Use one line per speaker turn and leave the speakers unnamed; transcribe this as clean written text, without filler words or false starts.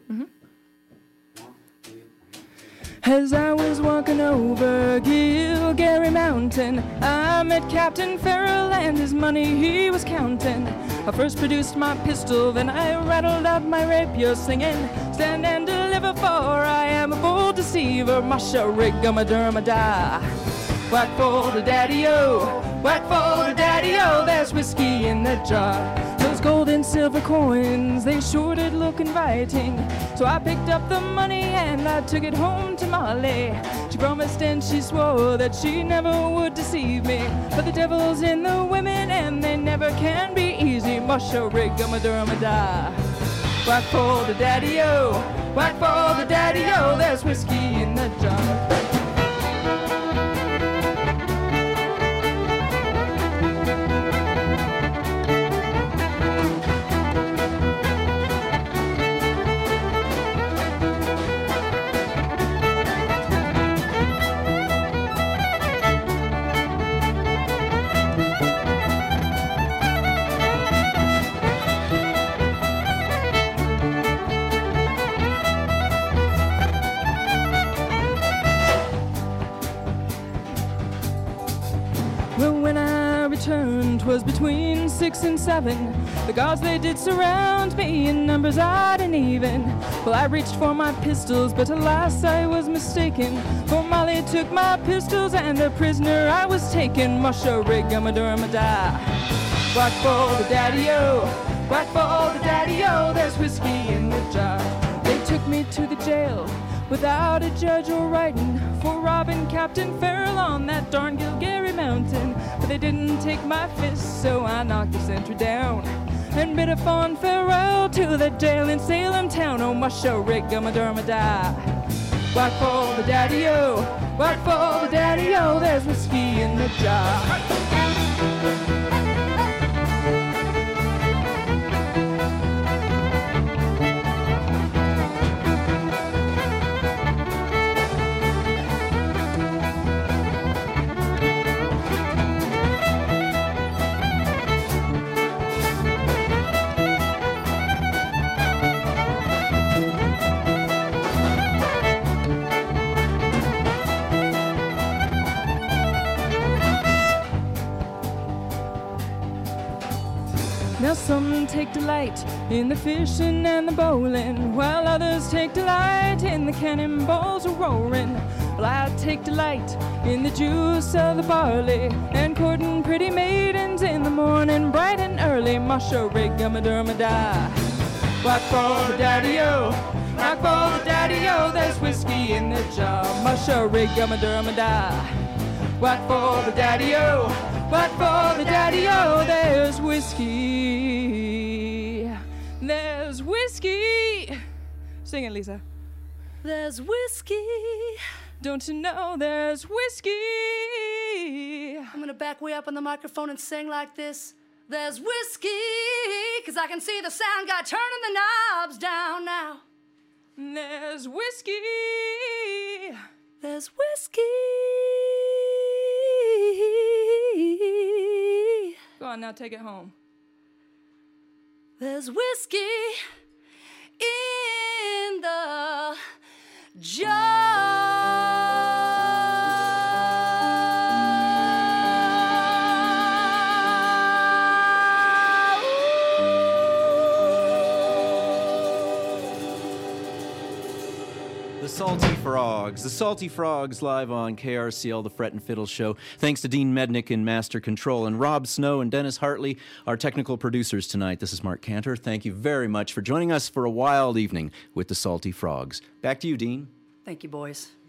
As I was walking over Gilgary Mountain, I met Captain Farrell and his money he was counting. I first produced my pistol, then I rattled out my rapier, singing, "Stand and deliver, for I am a bold deceiver, Masha Rig-a-ma-derma-da." Whack for the daddy-o, whack for the daddy-o, there's whiskey in the jar. Those gold and silver coins, they sure did look inviting. So I picked up the money and I took it home to Molly. She promised and she swore that she never would deceive me. But the devil's in the women and they never can be easy. Musha rig-a-ma-derma-da. Whack for the daddy-o, whack for the daddy-o, there's whiskey in the jar. Was between 6 and 7. The guards, they did surround me in numbers odd and even. Well, I reached for my pistols, but alas, I was mistaken. For Molly took my pistols and a prisoner I was taken. Musha rig-a-ma-derma-da. Whack for the daddy-o, whack for the daddy-o, there's whiskey in the jar. They took me to the jail without a judge or writing for robbing Captain Farrell on that darn Gilgary Mountain. But they didn't take my fist, so I knocked the sentry down and bid a fond farewell to the jail in Salem town. Oh, musha rig-a-ma-derma-da. Whack for the daddy-o, whack for the daddy-o, there's whiskey in the jar. Now some take delight in the fishing and the bowling, while others take delight in the cannonballs a-roaring. Well, I take delight in the juice of the barley and courting pretty maidens in the morning, bright and early. Musha rig-a-ma-derma-da. Whack for the daddy-o, whack for the daddy-o, there's whiskey in the jar. Musha rig-a-ma-derma-da. Whack for the daddy-o, whack for the daddy-o, there's whiskey. There's whiskey. Sing it, Lisa.
There's whiskey.
Don't you know there's whiskey?
I'm gonna back way up on the microphone and sing like this. There's whiskey, 'cause I can see the sound guy turning the knobs down now.
There's whiskey.
There's whiskey.
Go on now, take it home.
There's whiskey in the jar.
The Salty Frogs live on KRCL, the Fret and Fiddle Show. Thanks to Dean Mednick in Master Control and Rob Snow and Dennis Hartley, our technical producers tonight. This is Mark Cantor. Thank you very much for joining us for a wild evening with the Salty Frogs. Back to you, Dean.
Thank you, boys.